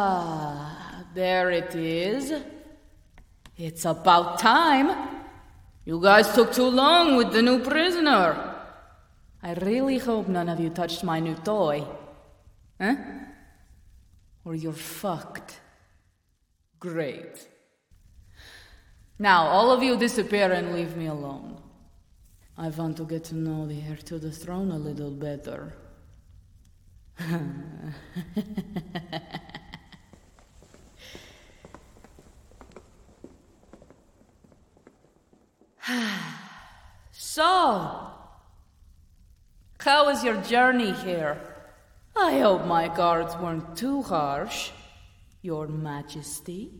There it is. It's about time. You guys took too long with the new prisoner. I really hope none of you touched my new toy. Huh? Or you're fucked. Great. Now, all of you disappear and leave me alone. I want to get to know the heir to the throne a little better. So, how was your journey here? I hope my guards weren't too harsh, Your Majesty.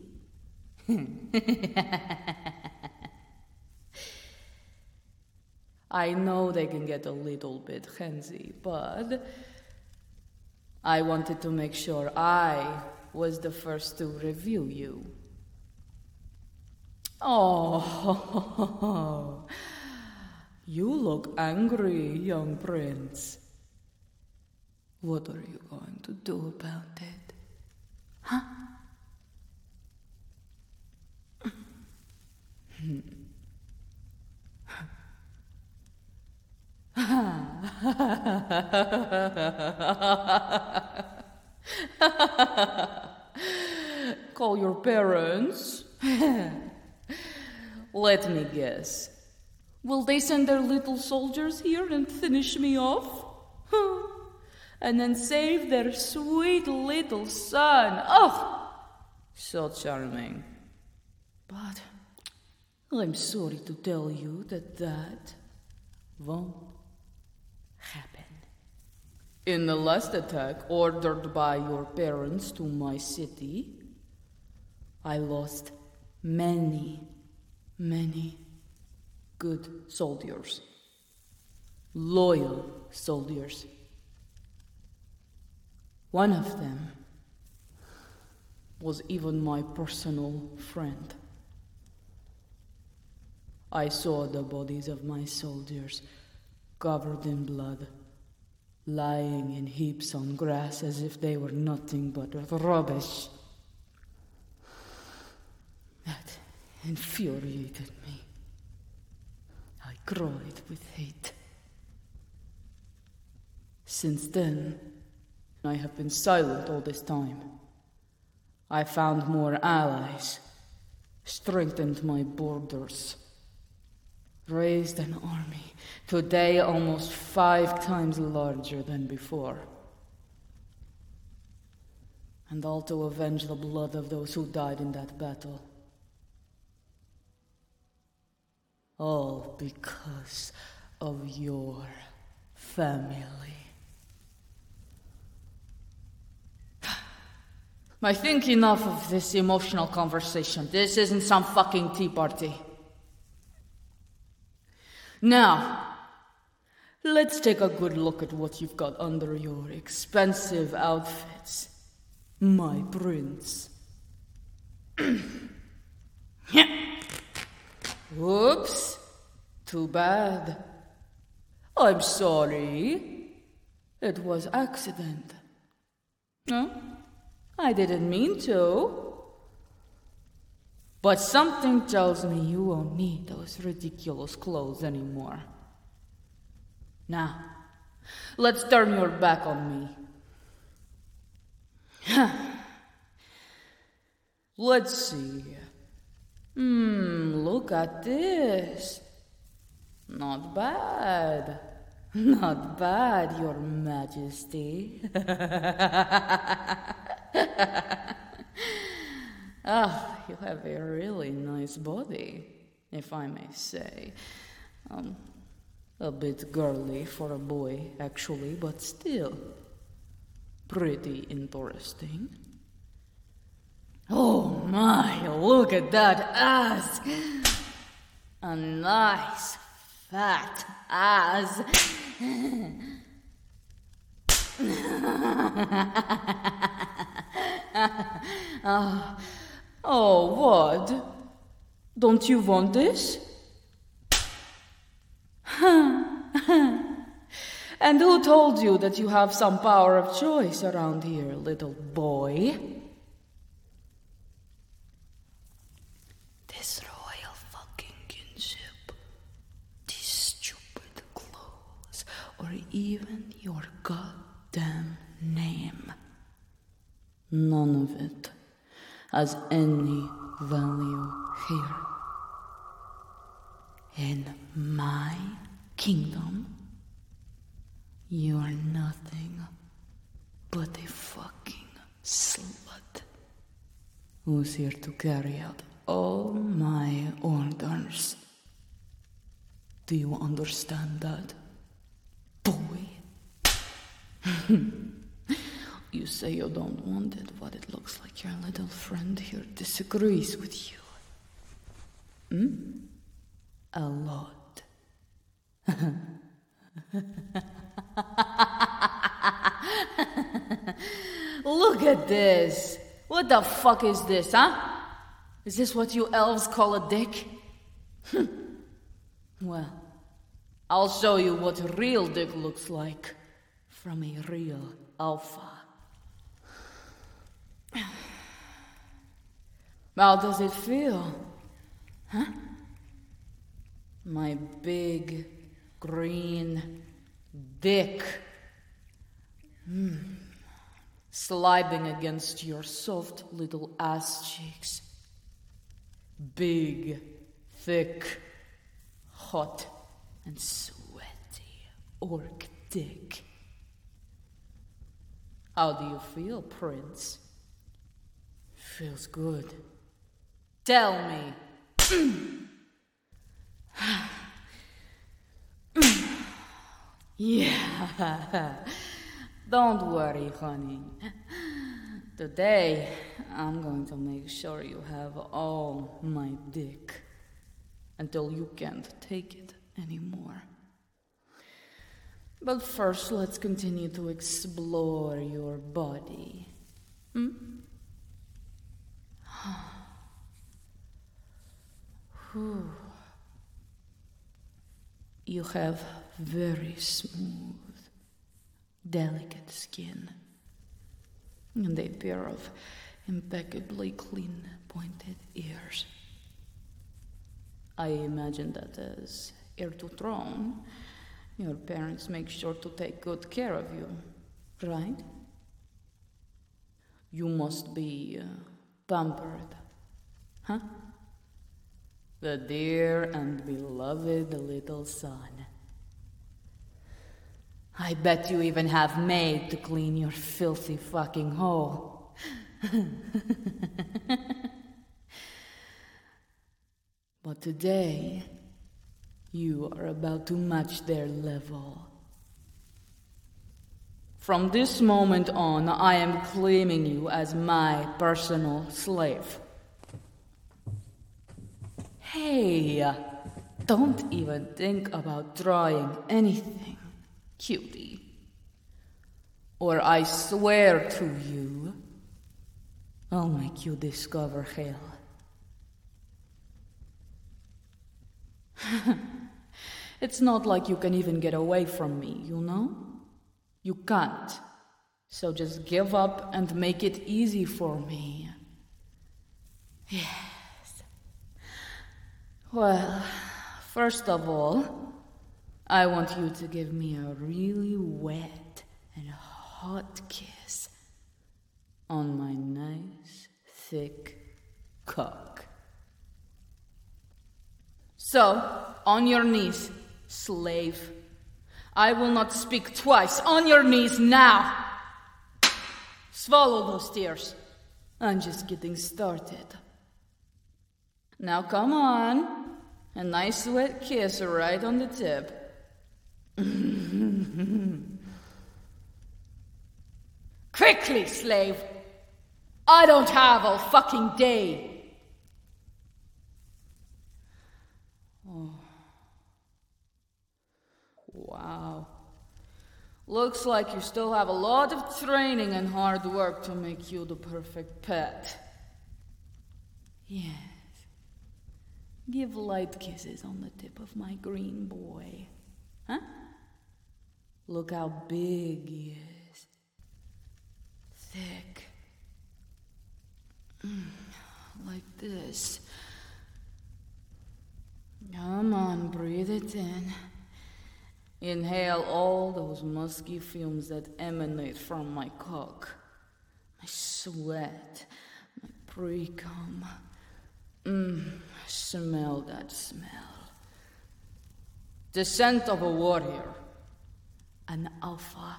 I know they can get a little bit handsy, but I wanted to make sure I was the first to review you. Oh, you look angry, young prince. What are you going to do about it? Huh? Call your parents? Let me guess. Will they send their little soldiers here and finish me off? And then save their sweet little son? Oh, so charming. But I'm sorry to tell you that won't happen. In the last attack ordered by your parents to my city, I lost many good soldiers. Loyal soldiers. One of them was even my personal friend. I saw the bodies of my soldiers covered in blood, lying in heaps on grass as if they were nothing but rubbish. That infuriated me. I cried with hate. Since then, I have been silent all this time. I found more allies, strengthened my borders, raised an army, today almost 5 times larger than before. And all to avenge the blood of those who died in that battle. All because of your family. I think enough of this emotional conversation. This isn't some fucking tea party. Now, let's take a good look at what you've got under your expensive outfits, my prince. Whoops, too bad. I'm sorry. It was accident. No, I didn't mean to. But something tells me you won't need those ridiculous clothes anymore. Now, let's turn your back on me. Let's see. Look at this. Not bad. Not bad, Your Majesty. You have a really nice body, if I may say. A bit girly for a boy, actually, but still pretty interesting. Oh my, look at that ass! A nice, fat ass. Oh, what? Don't you want this? And who told you that you have some power of choice around here, little boy? or even your goddamn name. None of it has any value here. In my kingdom, you are nothing but a fucking slut who's here to carry out all my orders. Do you understand that, boy? You say you don't want it, but it looks like your little friend here disagrees with you. A lot. Look at this. What the fuck is this, huh? Is this what you elves call a dick? Well, I'll show you what a real dick looks like from a real alpha. How does it feel? Huh? My big, green dick. Sliding against your soft little ass cheeks. Big, thick, hot, and sweaty orc dick. How do you feel, Prince? Feels good. Tell me. Yeah. Don't worry, honey. Today, I'm going to make sure you have all my dick until you can't take it anymore. But first, let's continue to explore your body. You have very smooth, delicate skin, and a pair of impeccably clean, pointed ears. I imagine that as heir to throne, your parents make sure to take good care of you, right? You must be pampered, huh? The dear and beloved little son. I bet you even have maid to clean your filthy fucking hole. But today, you are about to match their level. From this moment on, I am claiming you as my personal slave. Hey, don't even think about trying anything, cutie. Or I swear to you, I'll make you discover hell. It's not like you can even get away from me, you know? You can't. So just give up and make it easy for me. Yes. Well, first of all, I want you to give me a really wet and hot kiss on my nice, thick cock. So, on your knees, slave. I will not speak twice. On your knees now! Swallow those tears. I'm just getting started. Now come on. A nice wet kiss right on the tip. Quickly, slave! I don't have all fucking day. Oh. Wow. Looks like you still have a lot of training and hard work to make you the perfect pet. Yes. Give light kisses on the tip of my green boy. Huh? Look how big he is. Thick. Like this. Come on, breathe it in. Inhale all those musky fumes that emanate from my cock. My sweat, my pre-cum. Smell that smell. The scent of a warrior. An alpha.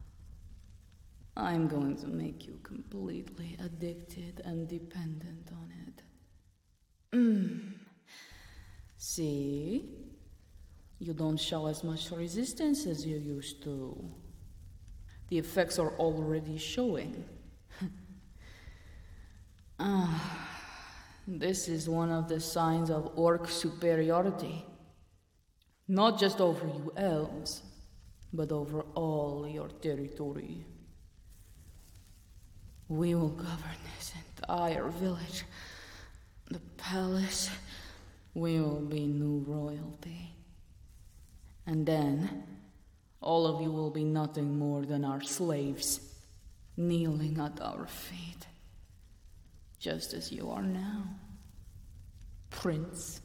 I'm going to make you completely addicted and dependent on it. See? You don't show as much resistance as you used to. The effects are already showing. This is one of the signs of orc superiority. Not just over you elves, but over all your territory. We will govern this entire village. The palace. We will be new royalty. And then, all of you will be nothing more than our slaves, kneeling at our feet. Just as you are now, Prince.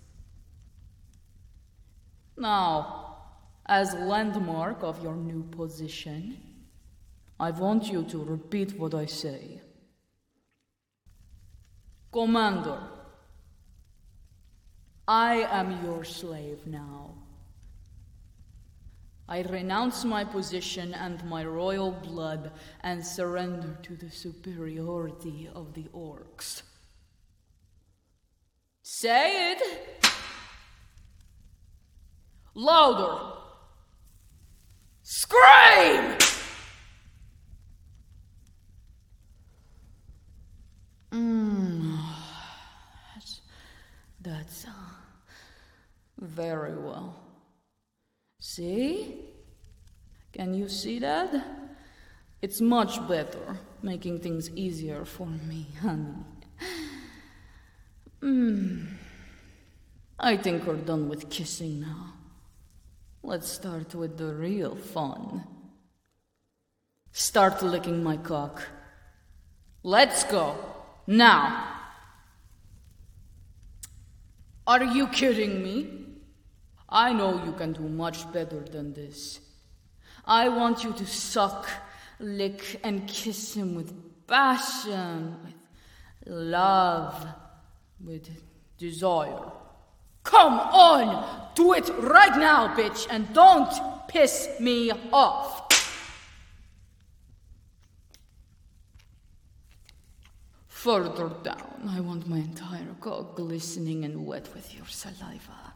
Now, as landmark of your new position, I want you to repeat what I say. Commander, I am your slave now. I renounce my position and my royal blood and surrender to the superiority of the orcs. Say it! Louder! Scream! That's very well. See? Can you see that? It's much better, making things easier for me, honey. I think we're done with kissing now. Let's start with the real fun. Start licking my cock. Let's go. Now. Are you kidding me? I know you can do much better than this. I want you to suck, lick, and kiss him with passion, with love, with desire. Come on! Do it right now, bitch, and don't piss me off! Further down, I want my entire cock glistening and wet with your saliva.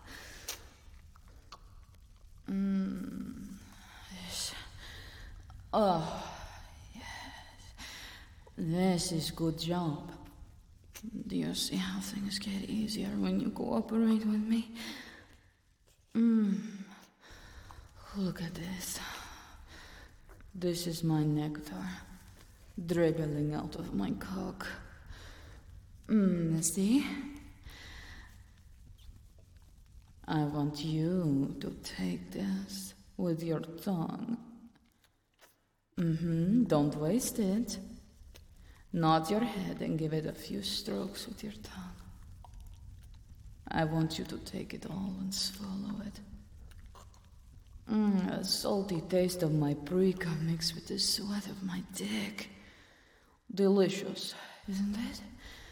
This. Oh, yes. This is good job. Do you see how things get easier when you cooperate with me? Look at this. This is my nectar, dribbling out of my cock. See? I want you to take this with your tongue. Don't waste it. Nod your head and give it a few strokes with your tongue. I want you to take it all and swallow it. A salty taste of my pre-cum mixed with the sweat of my dick. Delicious, isn't it?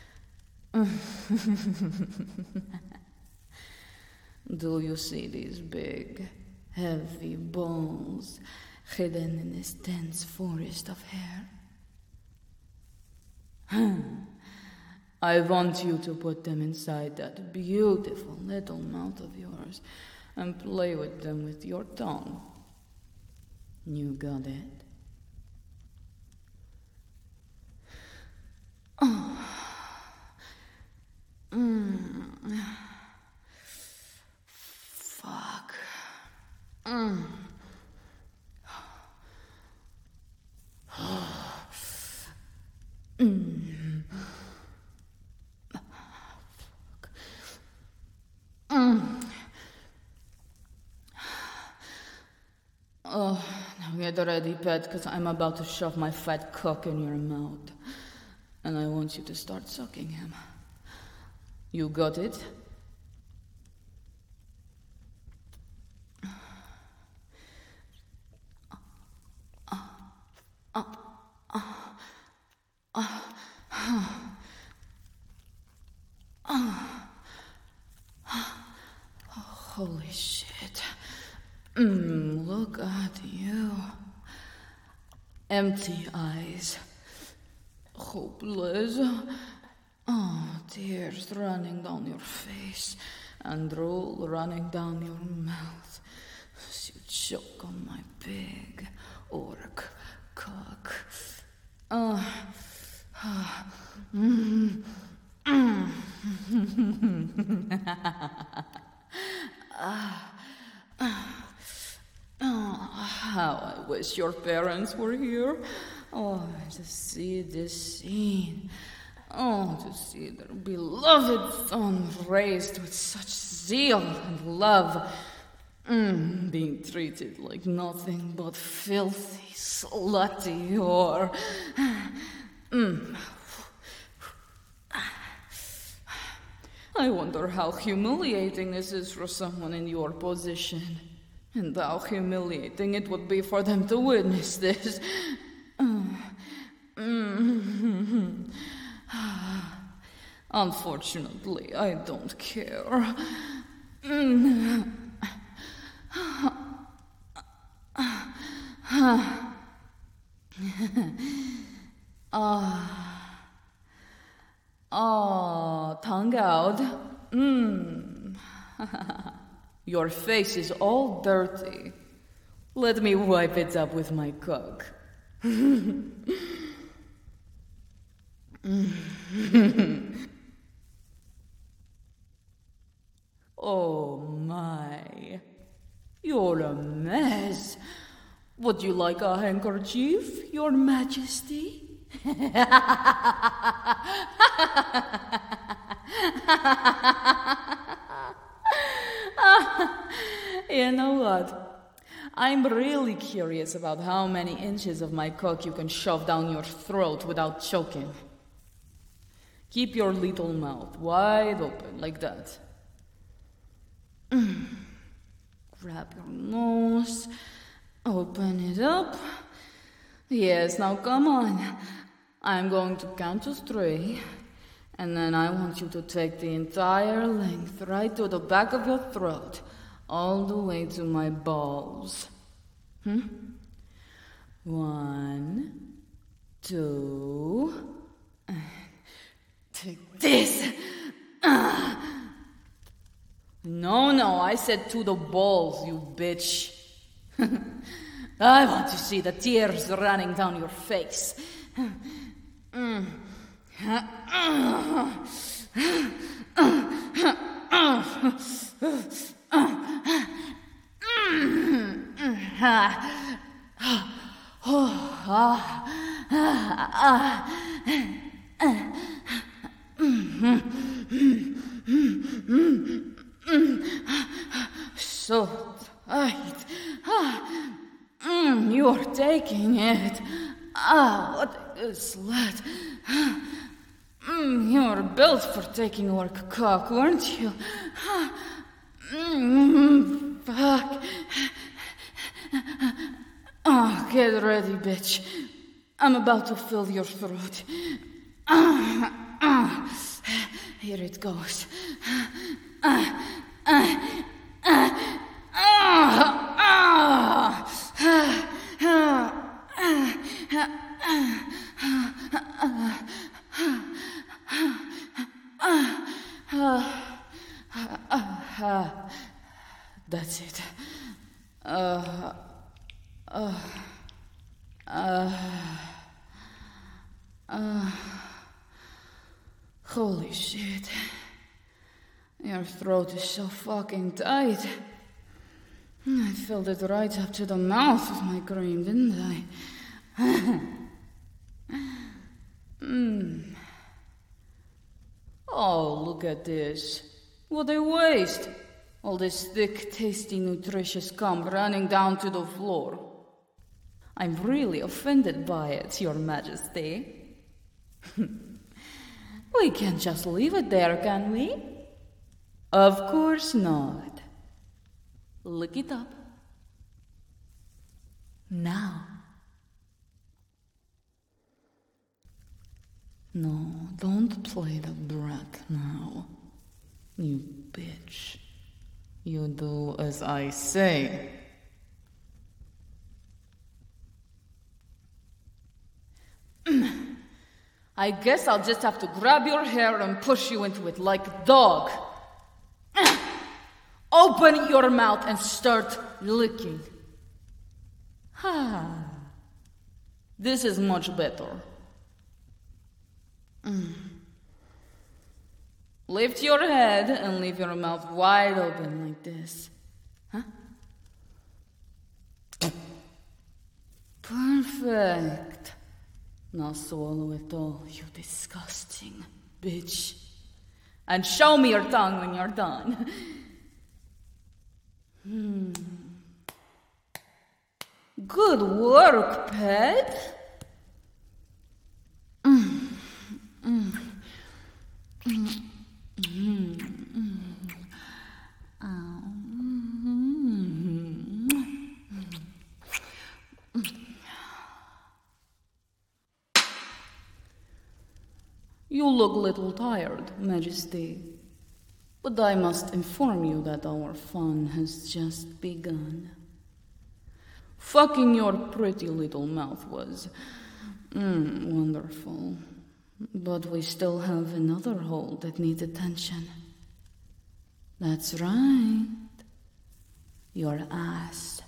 Do you see these big, heavy balls hidden in this dense forest of hair? I want you to put them inside that beautiful little mouth of yours and play with them with your tongue. You got it? Fuck. Oh, now get ready, pet, because I'm about to shove my fat cock in your mouth. And I want you to start sucking him. You got it? shit. Look at you. Empty eyes. Hopeless. Oh, tears running down your face and drool running down your mouth as you choke on my big orc cock. How I wish your parents were here. Oh, to see this scene. Oh, to see their beloved son raised with such zeal and love, being treated like nothing but filthy, slutty whore. I wonder how humiliating this is for someone in your position, and how humiliating it would be for them to witness this. Unfortunately, I don't care. Tongue out. Your face is all dirty. Let me wipe it up with my cock. Oh my. You're a mess. Would you like a handkerchief, Your Majesty? You know what? I'm really curious about how many inches of my cock you can shove down your throat without choking. Keep your little mouth wide open like that. Grab your nose, open it up. Yes, now come on. I'm going to count to 3, and then I want you to take the entire length right to the back of your throat, all the way to my balls. 1, 2, take this. No, I said to the balls, you bitch. I want to see the tears running down your face. So tight. You're taking it. What a good slut. You're built for taking orc cock, weren't you? Fuck. Oh, get ready, bitch. I'm about to fill your throat. Here it goes. That's it. Holy shit. Your throat is so fucking tight. I filled it right up to the mouth with my cream, didn't I? Oh, look at this. What a waste. All this thick, tasty, nutritious cum running down to the floor. I'm really offended by it, Your Majesty. We can't just leave it there, can we? Of course not. Lick it up. Now. No, don't play the brat now. You bitch. You do as I say. I guess I'll just have to grab your hair and push you into it like a dog. Open your mouth and start licking. This is much better. Lift your head and leave your mouth wide open like this. Perfect. Now swallow it all, you disgusting bitch. And show me your tongue when you're done. Good work, pet. You look a little tired, Majesty. But I must inform you that our fun has just begun. Fucking your pretty little mouth was wonderful. But we still have another hole that needs attention. That's right. Your ass.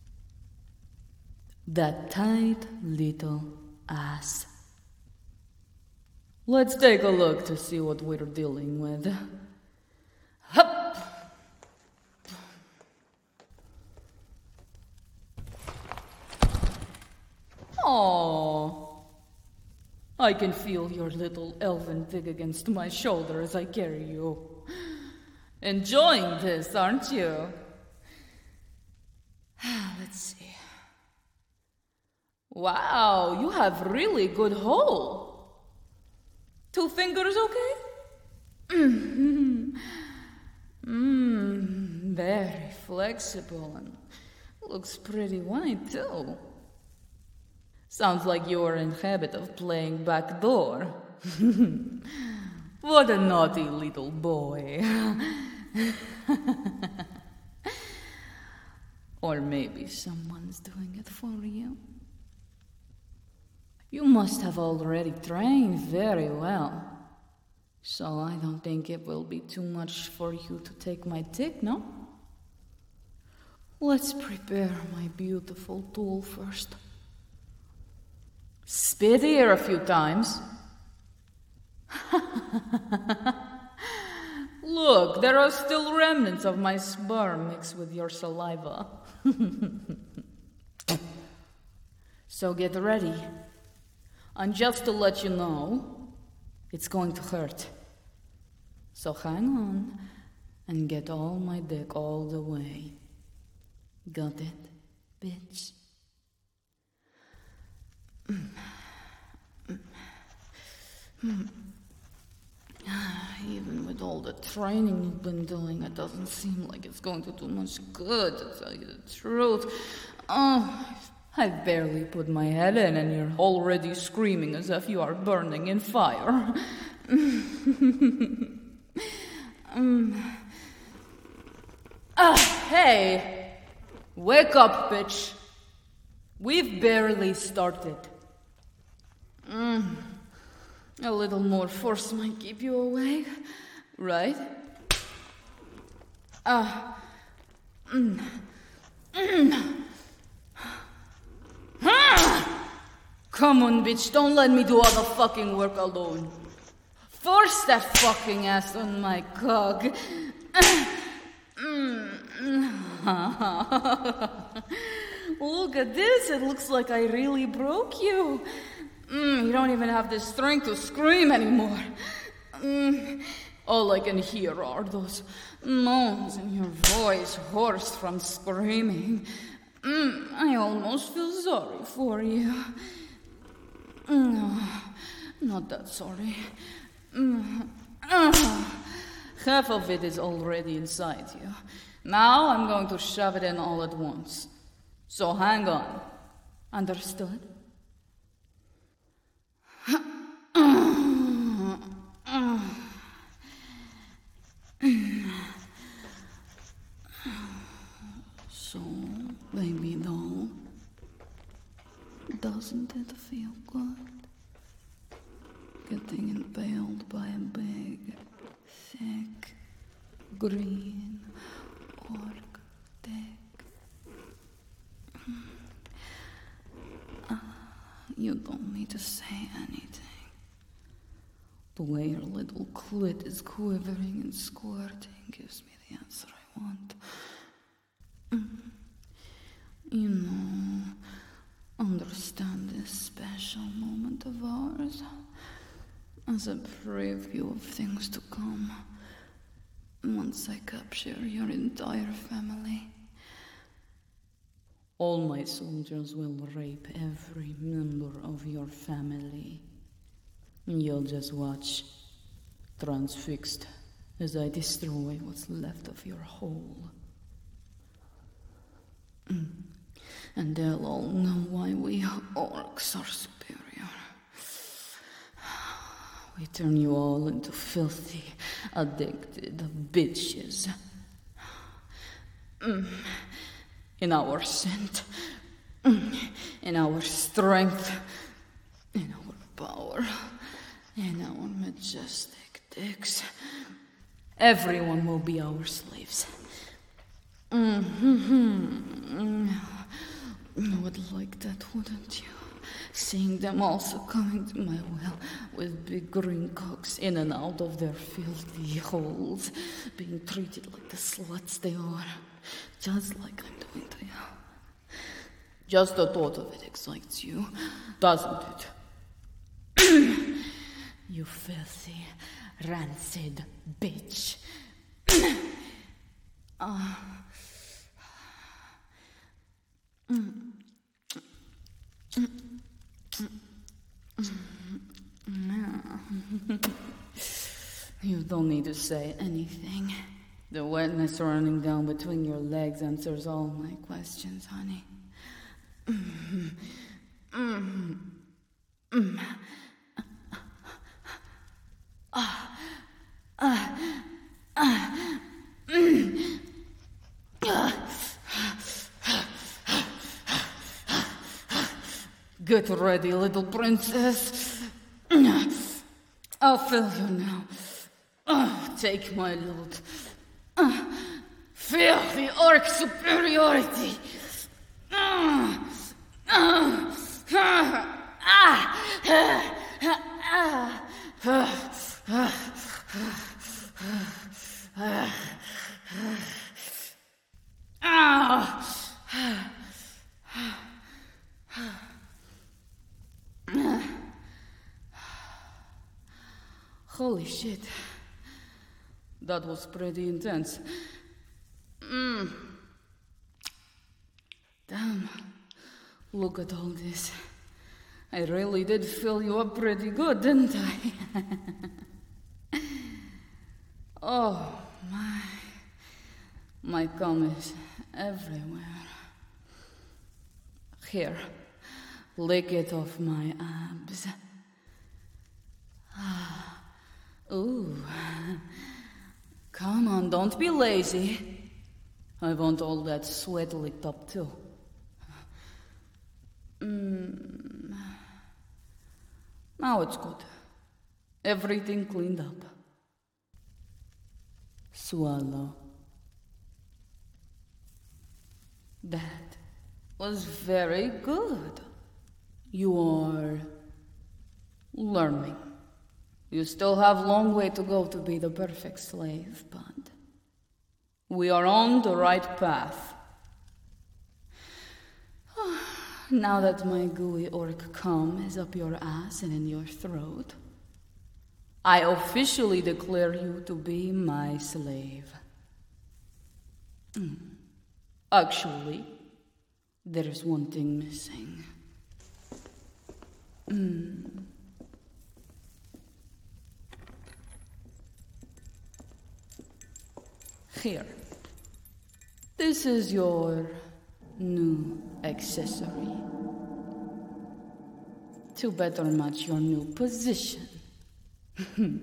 That tight little ass. Let's take a look to see what we're dealing with. Hup! Oh, I can feel your little elven dig against my shoulder as I carry you. Enjoying this, aren't you? Let's see. Wow, you have really good hole. 2 fingers, okay? Very flexible and looks pretty wide too. Sounds like you're in habit of playing backdoor. What a naughty little boy. Or maybe someone's doing it for you. You must have already trained very well. So I don't think it will be too much for you to take my tick, no? Let's prepare my beautiful tool first. Spit here a few times. Look, there are still remnants of my sperm mixed with your saliva. So get ready. And just to let you know, it's going to hurt. So hang on and get all my dick all the way. Got it, bitch? Even with all the training you've been doing, it doesn't seem like it's going to do much good, to tell you the truth. I've barely put my head in and you're already screaming as if you are burning in fire. Hey! Wake up, bitch. We've barely started. A little more force might keep you awake, right? Come on, bitch, don't let me do all the fucking work alone. Force that fucking ass on my cock. Look at this, it looks like I really broke you. You don't even have the strength to scream anymore. All I can hear are those moans in your voice, hoarse from screaming. I almost feel sorry for you. No, not that sorry. Half of it is already inside you. Now I'm going to shove it in all at once. So hang on. Understood? So, baby doll, doesn't it feel good? Getting impaled by a big, thick, green orc dick. You don't need to say anything. The way your little clit is quivering and squirting gives me the answer I want. You know, understand this special moment of ours as a preview of things to come once I capture your entire family. All my soldiers will rape every member of your family. You'll just watch, transfixed, as I destroy what's left of your whole. And they'll all know why we orcs are superior. We turn you all into filthy, addicted bitches. In our scent, in our strength, in our power, in our majestic dicks. Everyone will be our slaves. You would like that, wouldn't you? Seeing them all succumbing to my will with big green cocks in and out of their filthy holes, being treated like the sluts they are, just like I'm doing to you. Just the thought of it excites you, doesn't it? You filthy, rancid bitch. You don't need to say anything. The wetness running down between your legs answers all my questions, honey. Get ready, little princess. I'll fill you now. Take my loot. Feel the orc superiority. Holy shit. That was pretty intense. Damn. Look at all this. I really did fill you up pretty good, didn't I? Oh, my. My cum is everywhere. Here. Lick it off my abs. Ooh. Come on, don't be lazy. I want all that sweat licked up too. Now it's good. Everything cleaned up. Swallow. That was very good. You are learning. You still have a long way to go to be the perfect slave, but we are on the right path. Now that my gooey orc cum is up your ass and in your throat, I officially declare you to be my slave. Actually, there is one thing missing. Here. This is your new accessory. To better match your new position.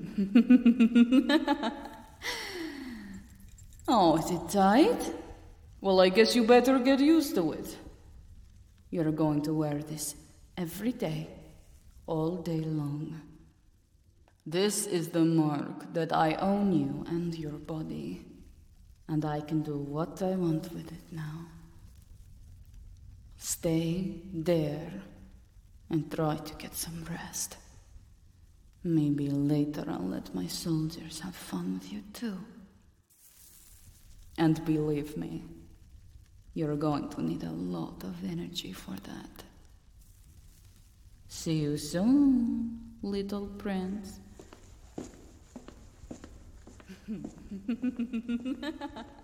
Oh, is it tight? Well, I guess you better get used to it. You're going to wear this every day, all day long. This is the mark that I own you and your body, and I can do what I want with it now. Stay there and try to get some rest. Maybe later I'll let my soldiers have fun with you too. And believe me, you're going to need a lot of energy for that. See you soon, little prince.